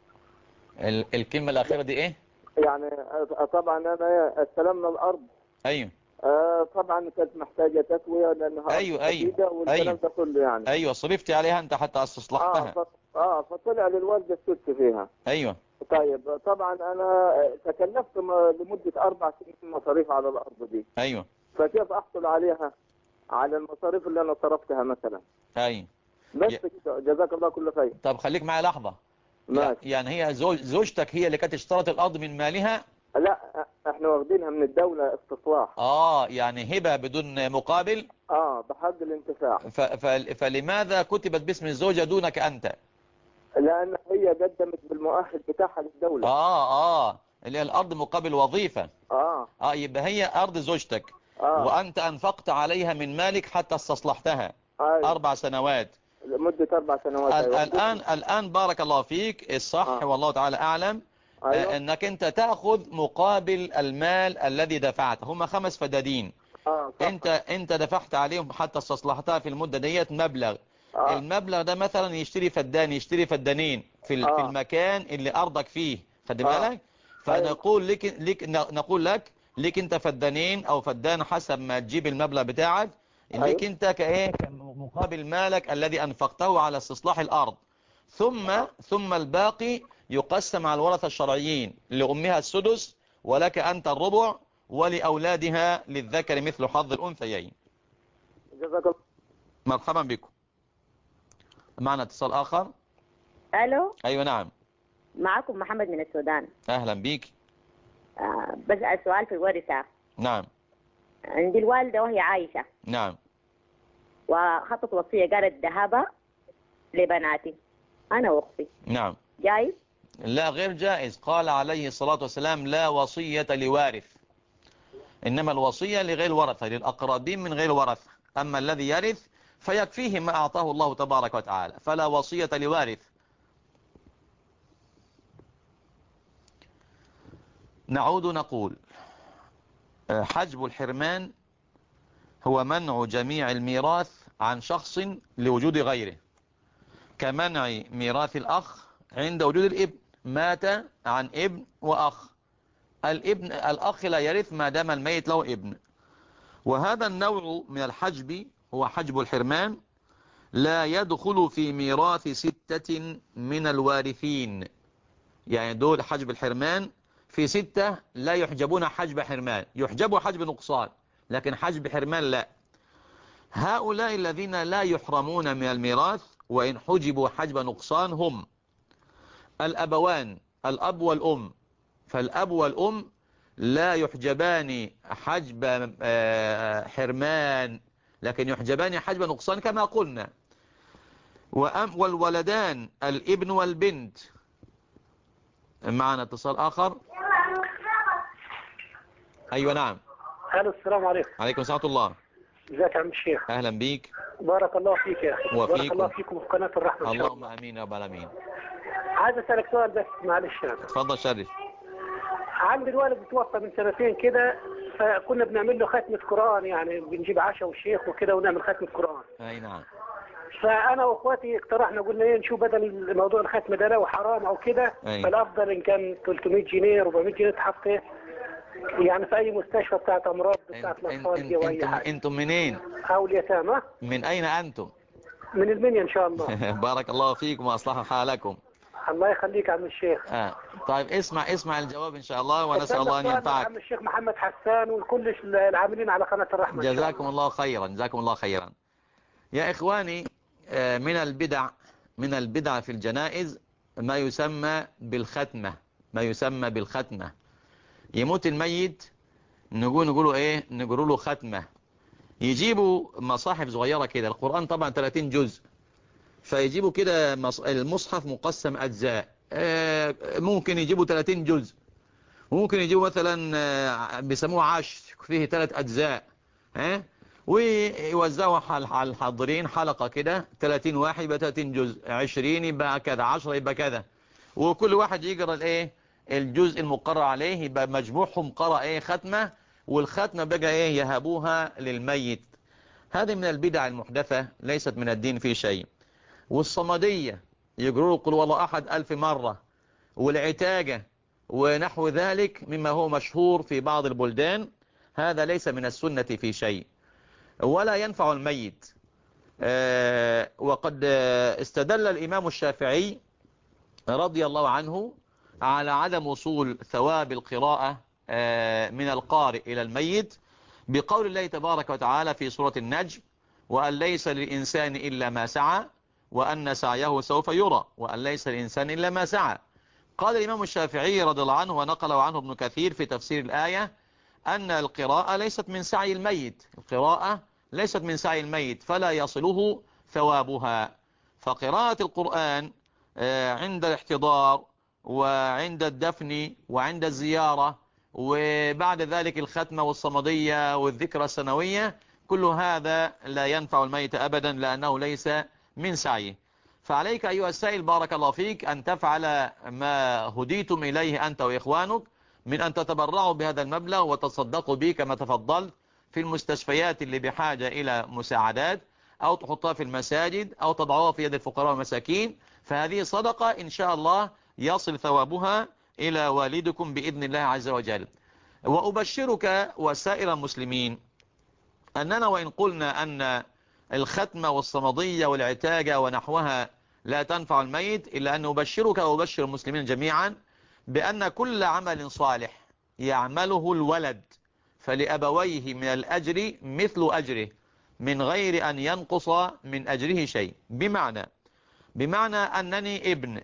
Speaker 1: الكلمة الأخيرة دي إيه؟
Speaker 5: يعني طبعا انا استلمنا الارض.
Speaker 1: أيوه.
Speaker 5: طبعا كانت محتاجه تسويه لانها
Speaker 1: أيوه
Speaker 5: جديده والكلام ده كله يعني.
Speaker 1: أيوه، صرفتي عليها أنت حتى استصلحتها.
Speaker 5: فطلع للوالده السدس فيها.
Speaker 1: أيوه.
Speaker 5: طيب طبعا انا تكلفت لمده 4 سنين مصاريف على الارض دي.
Speaker 1: أيوه.
Speaker 5: فكيف احصل عليها على المصاريف اللي انا صرفتها مثلا؟
Speaker 1: أيوه.
Speaker 5: بس كده، جزاك الله كل خير.
Speaker 1: طب خليك معايا لحظة.
Speaker 5: ماشي.
Speaker 1: يعني هي زوجتك هي اللي كانت اشترت الأرض من مالها؟
Speaker 5: لا، احنا واخدينها من الدولة استصلاح.
Speaker 1: يعني هبة بدون مقابل.
Speaker 5: بحق الانتفاع.
Speaker 1: فلماذا كتبت باسم الزوجة دونك أنت؟
Speaker 5: لان هي قدمت بالمؤهل بتاعها للدولة.
Speaker 1: اللي هي الأرض مقابل وظيفة. يبقى هي أرض زوجتك. وأنت أنفقت عليها من مالك حتى استصلحتها. 4 سنوات.
Speaker 5: لمدة 4 سنوات.
Speaker 1: الآن بارك الله فيك الصح والله تعالى أعلم. أنك أنت تأخذ مقابل المال الذي دفعته. هم 5 فدادين. أنت دفعت عليهم حتى استصلحتها في المدة ديت مبلغ. المبلغ ده مثلا يشتري فدان، يشتري فدانين في المكان اللي أرضك فيه. خد بالك. فنقول نقول لك انت فدانين او فدان حسب ما تجيب المبلغ بتاعك. لك انت كمقابل مالك الذي انفقته على استصلاح الارض. ثم الباقي يقسم على الورثة الشرعيين، لأمها السدس ولك أنت الربع ولأولادها للذكر مثل حظ الأنثيين.
Speaker 5: جزاك الله.
Speaker 1: مرحبا بكم. معنا اتصال آخر.
Speaker 6: ألو.
Speaker 1: أيوة نعم.
Speaker 6: معكم محمد من السودان.
Speaker 1: أهلا بيك.
Speaker 6: بسأل سؤال في الورثة.
Speaker 1: نعم.
Speaker 6: عندي الوالدة وهي عايشة.
Speaker 1: نعم.
Speaker 6: وخطت وصية قالت ذهبها لبناتي أنا وأختي.
Speaker 1: نعم.
Speaker 6: جايز؟
Speaker 1: لا، غير جائز. قال عليه الصلاة والسلام لا وصية لوارث، إنما الوصية لغير ورثة، للأقربين من غير ورثة. أما الذي يرث فيكفيه ما أعطاه الله تبارك وتعالى، فلا وصية لوارث. نعود نقول حجب الحرمان هو منع جميع الميراث عن شخص لوجود غيره، كمنع ميراث الأخ عند وجود الابن. مات عن ابن وأخ، الأخ لا يرث ما دام الميت له ابن. وهذا النوع من الحجب هو حجب الحرمان، لا يدخل في ميراث 6 من الوارثين. يعني دول حجب الحرمان في 6 لا يحجبون حجب حرمان، يحجبوا حجب نقصان، لكن حجب حرمان لا. هؤلاء الذين لا يحرمون من الميراث وإن حجبوا حجب نقصان هم الأبوان، الأب والأم. فالأب والأم لا يحجبان حجب حرمان، لكن يحجبان حجب نقصان كما قلنا. والولدان الابن والبنت. معنا اتصال آخر. أيوة نعم.
Speaker 3: الو، السلام عليكم.
Speaker 1: عليكم ورحمة الله.
Speaker 3: ازيك يا عم الشيخ؟
Speaker 1: أهلا بيك.
Speaker 3: بارك الله فيك يا اخي.
Speaker 1: وفيكم.
Speaker 3: بارك الله فيكم في قناة الرحمة.
Speaker 1: اللهم امين يا رب العالمين.
Speaker 3: عايز اسالك سؤال بس معلش.
Speaker 1: اتفضل شرف.
Speaker 3: عندي الوالد توفى من 2 كده، فكنا بنعمل له ختمة قرآن، يعني بنجيب عشاء والشيخ وكده ونعمل ختمة قرآن.
Speaker 1: اي نعم.
Speaker 3: فانا واخواتي اقترحنا، قلنا ايه نشوف بدل موضوع الختمة ده لو حرام او كده، فالافضل ان كان 300 جنيه 400 جنيه تحط يعني في اي مستشفى بتاعت امراض بتاعت الاطفال دي واي حاجه.
Speaker 1: انتم منين؟
Speaker 3: او اليتامى.
Speaker 1: من اين انتم؟
Speaker 3: من المنيا ان شاء الله.
Speaker 1: بارك الله فيكم واصلح حالكم.
Speaker 3: الله يخليك يا عم الشيخ.
Speaker 1: طيب اسمع الجواب ان شاء الله، ونسال الله ان ينفعك.
Speaker 3: عم الشيخ محمد حسان وكل العاملين على قناه الرحمه.
Speaker 1: جزاكم الله خيرا، جزاكم الله خيرا. يا اخواني، من البدع في الجنائز ما يسمى بالختمه. يموت الميت نقول ايه؟ نقول له ختمه. يجيبوا مصاحف صغيره كده، القران طبعا 30 جزء، فيجيبوا كده المصحف مقسم أجزاء، ممكن يجيبوا 30 جزء ممكن يجيبوا مثلا بيسموه عش فيه 3 أجزاء، ويوزعوا على الحاضرين حلقة كده 30 واحد يبقى 30 جزء، 20 يبقى كذا، 10 يبقى كذا، وكل واحد يقرأ الايه الجزء المقرر عليه، يبقى مجموعهم قرأ ختمة، والختمة بقى يهبوها للميت. هذه من البدع المحدثة ليست من الدين في شيء. والصمدية يقولوا قل والله أحد 1000 مرة، والعتاقة ونحو ذلك مما هو مشهور في بعض البلدان، هذا ليس من السنة في شيء ولا ينفع الميت. وقد استدل الإمام الشافعي رضي الله عنه على عدم وصول ثواب القراءة من القارئ إلى الميت بقول الله تبارك وتعالى في سورة النجم: وأن ليس للإنسان إلا ما سعى وأن سعيه سوف يرى وأن ليس للإنسان إلا ما سعى. قال الإمام الشافعي رضي الله عنه ونقله عنه ابن كثير في تفسير الآية أن القراءة ليست من سعي الميت، القراءة ليست من سعي الميت فلا يصله ثوابها. فقراءة القرآن عند الاحتضار وعند الدفن وعند الزيارة وبعد ذلك الختمة والصمدية والذكرى السنوية، كل هذا لا ينفع الميت أبدا لأنه ليس من سعيه. فعليك أيها السائل بارك الله فيك أن تفعل ما هديتم إليه أنت وإخوانك من أن تتبرعوا بهذا المبلغ وتصدقوا به كما تفضلت في المستشفيات اللي بحاجة إلى مساعدات، أو تحطها في المساجد أو تضعوها في يد الفقراء والمساكين. فهذه صدقة إن شاء الله يصل ثوابها إلى والدكم بإذن الله عز وجل. وأبشرك وسائر المسلمين أننا وإن قلنا أن الختمة والصمدية والعتاقة ونحوها لا تنفع الميت، إلا أن أبشرك وأبشر المسلمين جميعا بأن كل عمل صالح يعمله الولد فلأبويه من الأجر مثل أجره من غير أن ينقص من أجره شيء. بمعنى أنني ابن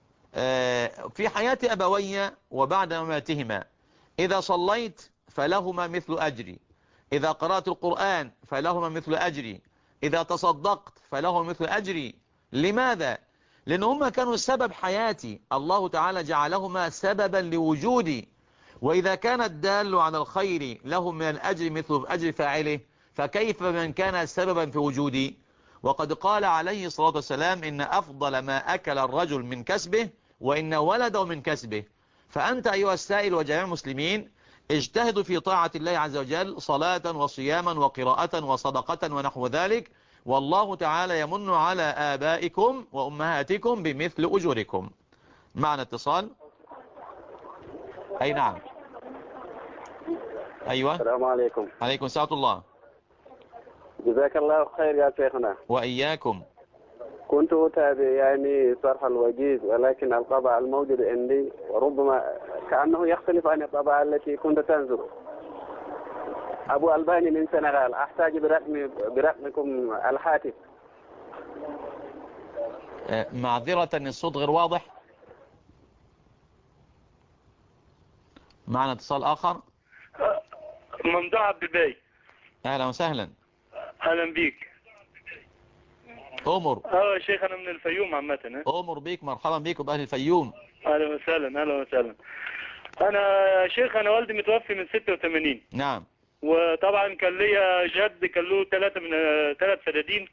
Speaker 1: في حياة أبوي وبعد مماتهما، إذا صليت فلهما مثل أجري، إذا قرأت القرآن فلهما مثل أجري، إذا تصدقت فلهما مثل أجري. لماذا؟ لأن هما كانوا سبب حياتي، الله تعالى جعلهما سببا لوجودي، وإذا كان الدال على الخير له من الأجر مثل أجر فاعله، فكيف من كان سببا في وجودي؟ وقد قال عليه الصلاة والسلام إن أفضل ما أكل الرجل من كسبه وإن ولده من كسبه. فأنت أيها السائل وجميع المسلمين اجتهدوا في طاعة الله عز وجل صلاة وصياما وقراءة وصدقة ونحو ذلك، والله تعالى يمن على آبائكم وأمهاتكم بمثل أجوركم. معنا اتصال. أي نعم. أيوة.
Speaker 7: السلام عليكم.
Speaker 1: عليكم ساعة الله.
Speaker 7: جزاك الله خير يا شيخنا.
Speaker 1: وإياكم.
Speaker 7: كنت أتابع يعني شرح الوجيز، ولكن الطبع الموجود عندي ربما كأنه يختلف عن الطبع التي كنت تنزل. أبو ألباني من سنغال، أحتاج برقمكم الهاتف.
Speaker 1: معذرة الصوت غير واضح. معنا اتصال آخر.
Speaker 8: ممدوح عبد الباقي.
Speaker 1: أهلا وسهلا.
Speaker 8: أهلا بيك.
Speaker 1: أمر.
Speaker 8: يا شيخ أنا من الفيوم عامة.
Speaker 1: أمر بيك، مرحبا بيك وبأهل الفيوم.
Speaker 8: أهلا وسهلا. أهلا وسهلا. أنا يا شيخ أنا والدي متوفي من 86.
Speaker 1: نعم.
Speaker 8: وطبعا كان ليا جد كان له 3 فدادين.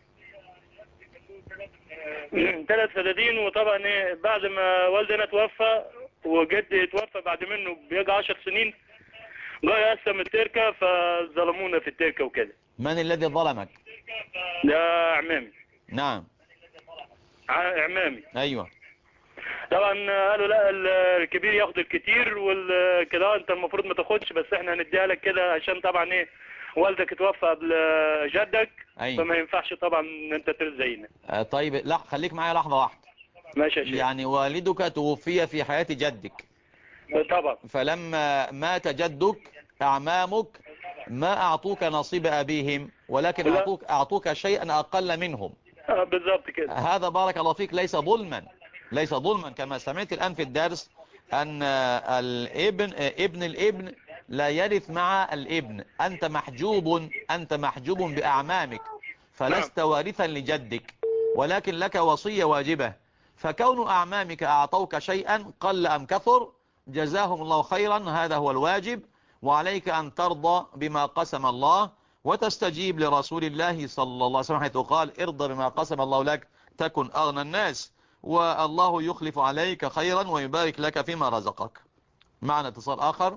Speaker 8: 3 فدادين. وطبعا بعد ما والدنا توفى وجدي توفى بعد منه بيجي 10 سنين، جاي يقسم التركة فظلمونا في التركة وكده.
Speaker 1: من الذي ظلمك؟
Speaker 8: ده عمامي.
Speaker 1: نعم.
Speaker 8: عمامي.
Speaker 1: أيوة.
Speaker 8: طبعا قالوا لا الكبير ياخد الكتير والكده انت المفروض ما تاخدش، بس احنا هنديها لك كده عشان طبعا والدك اتوفى قبل جدك.
Speaker 1: أيوة.
Speaker 8: فما ينفعش طبعا ان انت ترث زينا.
Speaker 1: طيب لا خليك معايا لحظة واحدة.
Speaker 8: ماشي يا شيخ.
Speaker 1: يعني والدك توفي في حياة جدك.
Speaker 8: طبعا.
Speaker 1: فلما مات جدك أعمامك ما أعطوك نصيب أبيهم، ولكن أعطوك شيئا أقل منهم.
Speaker 8: بالضبط كده.
Speaker 1: هذا بارك الله فيك ليس ظلما، ليس ظلما كما سمعت الآن في الدرس أن ابن الابن لا يرث مع الابن. أنت محجوب بأعمامك فلست وارثا لجدك، ولكن لك وصية واجبة. فكون أعمامك أعطوك شيئا قل أم كثر جزاهم الله خيرا، هذا هو الواجب، وعليك أن ترضى بما قسم الله وتستجيب لرسول الله صلى الله عليه وسلم حيث قال ارضى بما قسم الله لك تكن أغنى الناس، والله يخلف عليك خيرا ويبارك لك فيما رزقك. معنا اتصال آخر.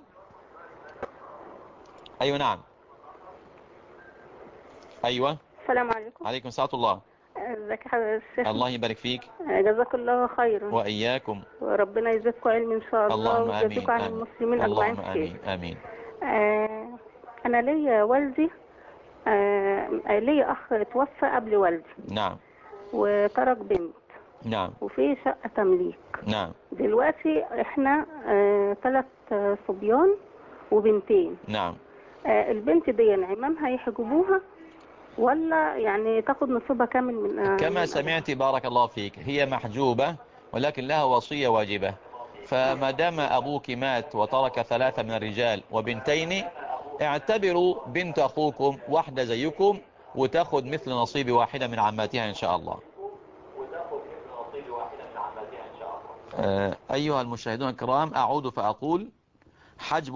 Speaker 1: أيوة نعم. أيوة.
Speaker 9: السلام عليكم.
Speaker 1: عليكم ساعة الله.
Speaker 9: ازيك يا حضرتك الشيخ؟
Speaker 1: الله يبارك فيك.
Speaker 9: جزاك الله خيرا.
Speaker 1: وإياكم.
Speaker 9: وربنا يجزاكم علم إن شاء الله.
Speaker 1: اللهم آمين.
Speaker 9: ويجزاكم عن المسلمين أجمعين.
Speaker 1: اللهم آمين. آمين.
Speaker 9: أنا ليا والدي، ليا أخ توفى قبل والدي.
Speaker 1: نعم.
Speaker 9: وترك بنت.
Speaker 1: نعم.
Speaker 9: وفي شقة تمليك.
Speaker 1: نعم.
Speaker 9: دلوقتي احنا 3 صبيان وبنتين.
Speaker 1: نعم.
Speaker 9: البنت دي عمامها يحجبوها ولا يعني تاخد نصيبها كامل من
Speaker 1: كما سمعت بارك الله فيك، هي محجوبة ولكن لها وصية واجبة، فما دام أبوك مات وترك 3 من الرجال وبنتين، اعتبروا بنت أخوكم واحدة زيكم وتاخد مثل نصيب واحدة من عماتها إن شاء الله. أيها المشاهدون الكرام، أعود فأقول حجب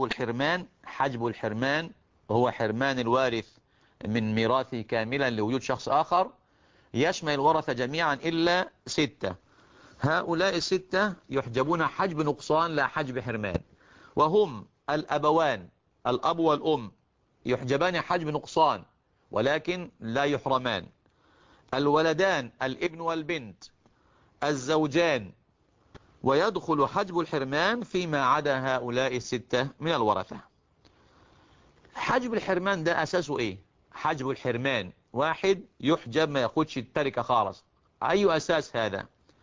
Speaker 1: الحرمان هو حرمان الوارث من ميراثه كاملا لوجود شخص آخر، يشمل الورثة جميعا إلا 6. هؤلاء 6 يحجبون حجب نقصان لا حجب حرمان، وهم الأبوان، الأب والأم يحجبان حجب نقصان ولكن لا يحرمان، الولدان الابن والبنت، الزوجان، ويدخل حجب الحرمان فيما عدا هؤلاء 6 من الورثة. حجب الحرمان ده أساسه إيه؟ حجب الحرمان واحد يحجب ما ياخدش التركة خالص. أي أساس هذا؟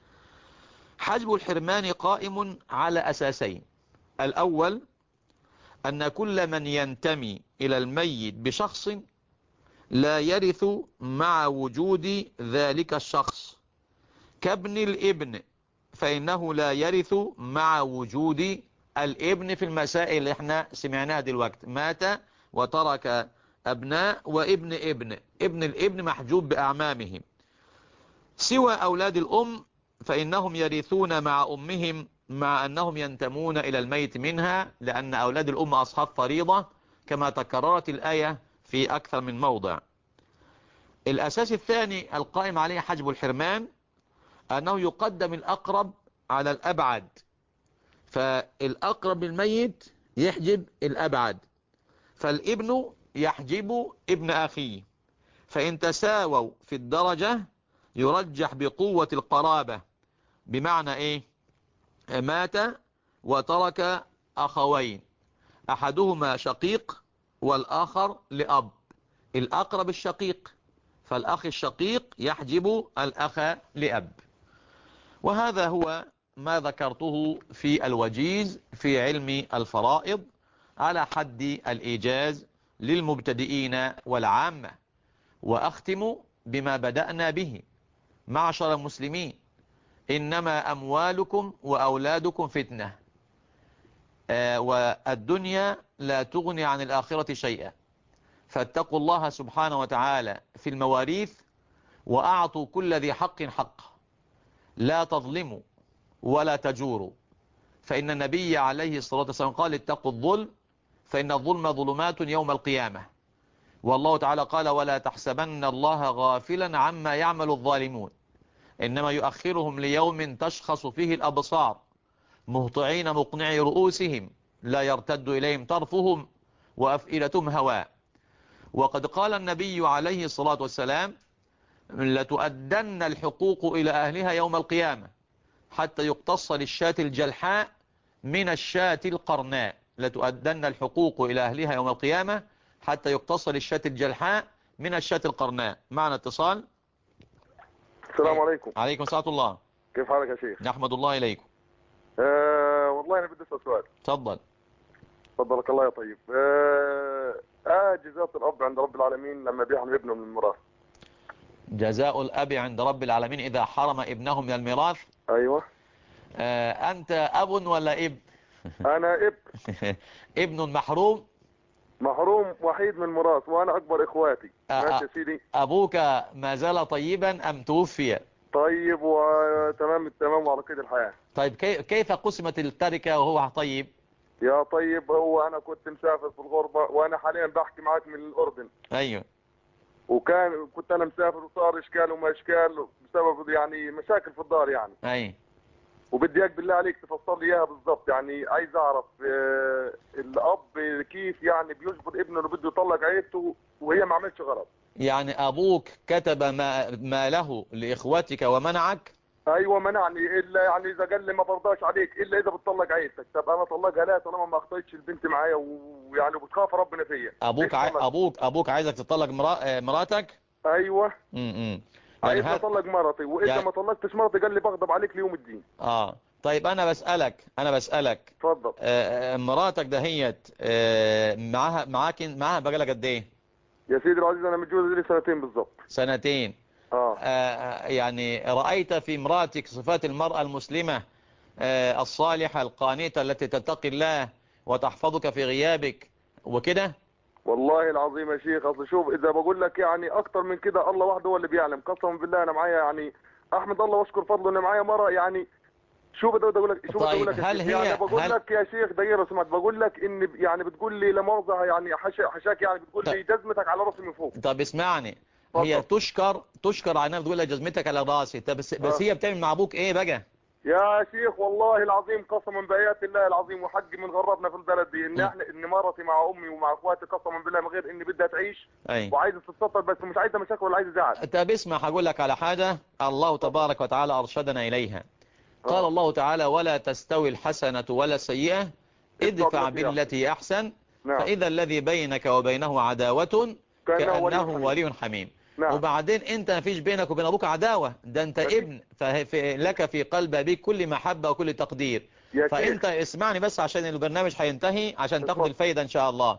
Speaker 1: حجب الحرمان قائم على أساسين. الأول أن كل من ينتمي إلى الميت بشخص لا يرث مع وجود ذلك الشخص، كابن الابن فإنه لا يرث مع وجود الابن في المسائل اللي احنا سمعناها دلوقتي، مات وترك أبناء وابن ابن الابن محجوب بأعمامهم. سوى أولاد الأم فإنهم يرثون مع أمهم مع أنهم ينتمون إلى الميت منها، لأن أولاد الأم أصحاب فريضة كما تكررت الآية في أكثر من موضع. الأساس الثاني القائم عليه حجب الحرمان أنه يقدم الأقرب على الأبعد، فالأقرب للميت يحجب الأبعد، فالابن يحجب ابن أخيه، فإن تساووا في الدرجة يرجح بقوة القرابة. بمعنى إيه؟ مات وترك أخوين، أحدهما شقيق والآخر لأب، الأقرب الشقيق، فالأخ الشقيق يحجب الأخ لأب. وهذا هو ما ذكرته في الوجيز في علم الفرائض على حد الإيجاز للمبتدئين والعامة. وأختم بما بدأنا به: معشر المسلمين، إنما أموالكم وأولادكم فتنة، والدنيا لا تغني عن الآخرة شيئا، فاتقوا الله سبحانه وتعالى في المواريث وأعطوا كل ذي حق حقه، لا تظلموا ولا تجوروا، فإن النبي عليه الصلاة والسلام قال اتقوا الظلم فإن الظلم ظلمات يوم القيامة، والله تعالى قال ولا تحسبن الله غافلا عما يعمل الظالمون إنما يؤخرهم ليوم تشخص فيه الأبصار مهطعين مقنعي رؤوسهم لا يرتد إليهم طرفهم وأفئدتهم هواء. وقد قال النبي عليه الصلاة والسلام لتؤدن الحقوق إلى أهلها يوم القيامة حتى يقتص للشاة الجلحاء من الشاة القرناء، لتؤدن الحقوق إلى أهلها يوم القيامة حتى يقتص للشاة الجلحاء من الشاة القرناء. معنا اتصال.
Speaker 10: السلام عليكم.
Speaker 1: عليكم السلام الله.
Speaker 10: كيف حالك يا شيخ؟
Speaker 1: نحمد الله إليكم.
Speaker 10: والله أنا بدي أسأل سؤال.
Speaker 1: تفضل.
Speaker 10: تفضلك الله يا طيب. جزاء الأب عند رب العالمين لما بيحرم ابنه من الميراث.
Speaker 1: جزاء الأب عند رب العالمين إذا حرم ابنه من الميراث.
Speaker 10: أيوة.
Speaker 1: أنت أب ولا ابن؟
Speaker 10: أنا ابن.
Speaker 1: ابن محروم.
Speaker 10: محروم وحيد من الميراث وأنا أكبر إخواتي. ماشي يا سيدي.
Speaker 1: أبوك ما زال طيبا أم توفي؟
Speaker 10: طيب وتمام التمام وعلى قيد الحياة.
Speaker 1: طيب كيف قسمت التركة وهو طيب؟
Speaker 10: يا طيب، هو انا كنت مسافر في الغربة، وانا حاليا بحكي معاك من الاردن.
Speaker 1: ايوه.
Speaker 10: كنت انا مسافر، وصار اشكال وما اشكال بسبب يعني مشاكل في الدار يعني.
Speaker 1: ايوه.
Speaker 10: وبدي اياك بالله عليك تفصل لي اياها بالضبط، يعني عايز اعرف الاب كيف يعني بيجبر ابنه انه بده يطلق عيلته وهي ما عملتش غلط.
Speaker 1: يعني ابوك كتب ما له لاخوتك ومنعك؟
Speaker 10: ايوه منعني، الا يعني اذا قال لي ما برضاش عليك الا اذا بتطلق عيلتك. طب انا اطلقها لا طالما ما اخطيتش البنت معايا ويعني بتخاف ربنا فيا.
Speaker 1: ابوك عايزك تطلق مراتك؟
Speaker 10: ايوه.
Speaker 1: يعني
Speaker 10: عايز اطلق مرتي، واذا
Speaker 1: يعني
Speaker 10: ما طلقتش مرتي قال لي بغضب عليك ليوم الدين.
Speaker 1: طيب انا بسألك
Speaker 10: اتفضل.
Speaker 1: مراتك دهيت معاها بقالها قد ايه؟
Speaker 10: يا سيدي العزيز انا متجوز لي سنتين بالضبط.
Speaker 1: سنتين. يعني رأيت في مراتك صفات المرأة المسلمة الصالحة القانتة التي تتقي الله وتحفظك في غيابك وكده؟
Speaker 10: والله العظيم يا شيخ، اصل شوف اذا بقول لك يعني اكتر من كده الله وحده هو اللي بيعلم. قسما بالله انا معايا يعني احمد الله واشكر فضله ان معايا مرة يعني. شو بدي اقول لك
Speaker 1: طيب هل هي
Speaker 10: يعني بقول لك يا شيخ دقيقه سمعت، بقول لك ان يعني بتقول لي لا مؤاخذه يعني حشاك، يعني بتقول لي جزمتك على راسي من فوق.
Speaker 1: طب اسمعني، هي تشكر على انها بتقول لي جزمتك على راسي. طب بس هي بتعمل مع ابوك ايه بقى؟
Speaker 10: يا شيخ والله العظيم قسما بآيات الله العظيم وحق من غربنا في البلد دي ان مرتي مع امي ومع اخواتي قسما بالله من غير اني بدها تعيش وعايزه تتسطر، بس مش عايزه مشاكل ولا عايزه زعل.
Speaker 1: طب اسمع، هقول لك على حاجه الله تبارك وتعالى ارشدنا اليها. قال الله تعالى: ولا تستوي الحسنة ولا السيئة ادفع بالتي أحسن فإذا الذي بينك وبينه عداوة كأنه ولي حميم. وبعدين انت ما فيش بينك وبين ابوك عداوة، ده انت ابن، فلك في قلب ابيك كل محبة وكل تقدير. فانت اسمعني بس عشان البرنامج هينتهي عشان تاخد الفايدة ان شاء الله.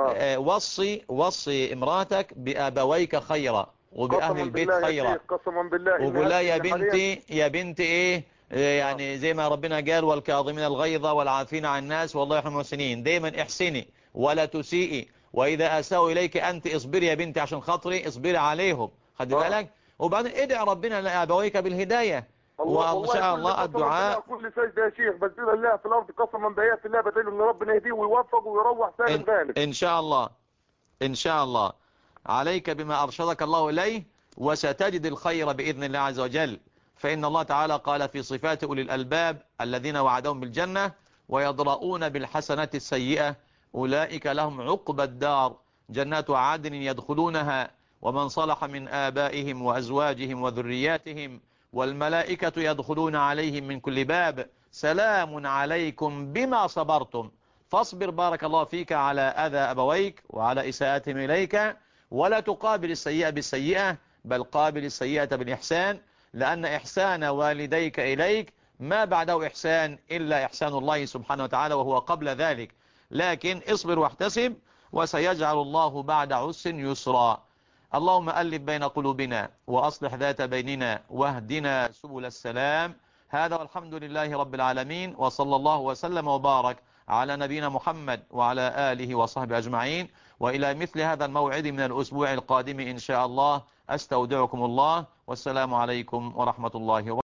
Speaker 1: وصي امراتك بأبويك خيرا وبأهل البيت خيرا.
Speaker 10: قسما بالله
Speaker 1: وقول لها يا بنتي ايه يعني زي ما ربنا قال: والكاظمين الغيظ والعافين عن الناس والله يحب المحسنين. دايما احسني ولا تسيئي، واذا اساءوا اليك انت اصبري يا بنتي عشان خاطري، اصبري عليهم، خد بالك. وبعدين ادعي ربنا لابويك بالهدايه، وان شاء الله الدعاء.
Speaker 10: كل سجده يا شيخ بس الله في الارض قسما بايات الله بدعي ان ربنا يهديه ويوفقه ويروح سالم غانم
Speaker 1: ان شاء الله. ان شاء الله عليك بما ارشدك الله اليه، وستجد الخير باذن الله عز وجل. فإن الله تعالى قال في صفات أولي الألباب الذين وعدهم بالجنة: ويضرؤون بالحسنة السيئة أولئك لهم عقبى الدار جنات عدن يدخلونها ومن صلح من آبائهم وأزواجهم وذرياتهم والملائكة يدخلون عليهم من كل باب سلام عليكم بما صبرتم فاصبر بارك الله فيك على أذى أبويك وعلى إساءتهم إليك، ولا تقابل السيئة بالسيئة بل قابل السيئة بالإحسان، لأن إحسان والديك إليك ما بعده إحسان إلا إحسان الله سبحانه وتعالى وهو قبل ذلك. لكن اصبر واحتسب وسيجعل الله بعد عسر يسرا. اللهم ألف بين قلوبنا وأصلح ذات بيننا واهدنا سبل السلام. هذا والحمد لله رب العالمين، وصلى الله وسلم وبارك على نبينا محمد وعلى آله وصحبه أجمعين. وإلى مثل هذا الموعد من الأسبوع القادم إن شاء الله أستودعكم الله، والسلام عليكم ورحمة الله وبركاته.